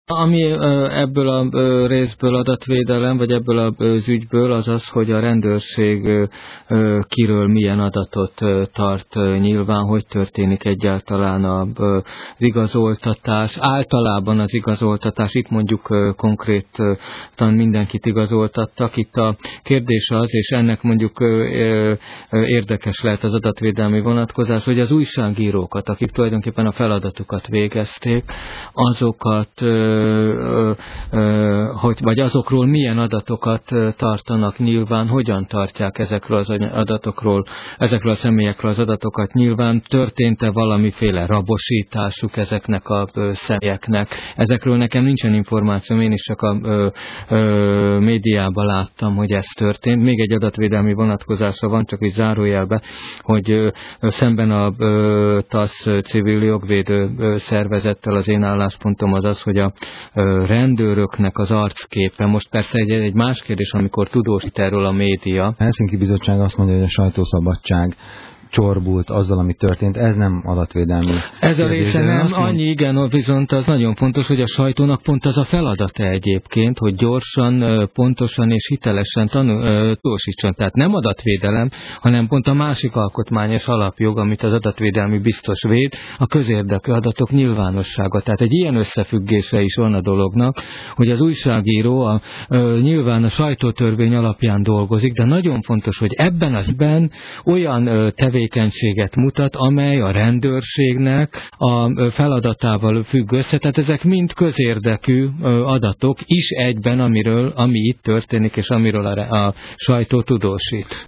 Ami ebből a részből adatvédelem, vagy ebből az ügyből az az, hogy a rendőrség kiről milyen adatot tart nyilván, hogy történik egyáltalán az igazoltatás. Általában az igazoltatás, itt mondjuk konkrétan mindenkit igazoltattak. Itt a kérdés az, és ennek mondjuk érdekes lehet az adatvédelmi vonatkozás, hogy az újságírókat, akik tulajdonképpen a feladatukat végezték, azokat vagy azokról milyen adatokat tartanak nyilván, hogyan tartják ezekről az adatokról, ezekről a személyekről az adatokat nyilván, történt-e valamiféle rabosításuk ezeknek a személyeknek. Ezekről nekem nincsen információm, én is csak a médiában láttam, hogy ez történt. Még egy adatvédelmi vonatkozása van, csak így zárójelbe, hogy szemben a TASZ civil jogvédő szervezettel az én álláspontom az az, hogy a rendőröknek az arcképe. Most persze egy más kérdés, amikor tudósít erről a média. A Helsinki Bizottság azt mondja, hogy a sajtószabadság csorbult azzal, ami történt. Ez nem adatvédelmi. Ez a része nem annyi, igen, viszont az nagyon fontos, hogy a sajtónak pont az a feladata egyébként, hogy gyorsan, pontosan és hitelesen tudósítson. Tehát nem adatvédelem, hanem pont a másik alkotmányos alapjog, amit az adatvédelmi biztos véd, a közérdekű adatok nyilvánossága. Tehát egy ilyen összefüggése is van a dolognak, hogy az újságíró nyilván a sajtótörvény alapján dolgozik, de nagyon fontos, hogy ebben az olyan tevékenységet mutat, amely a rendőrségnek a feladatával függ össze. Tehát ezek mind közérdekű adatok is egyben, ami itt történik, és amiről a sajtó tudósít.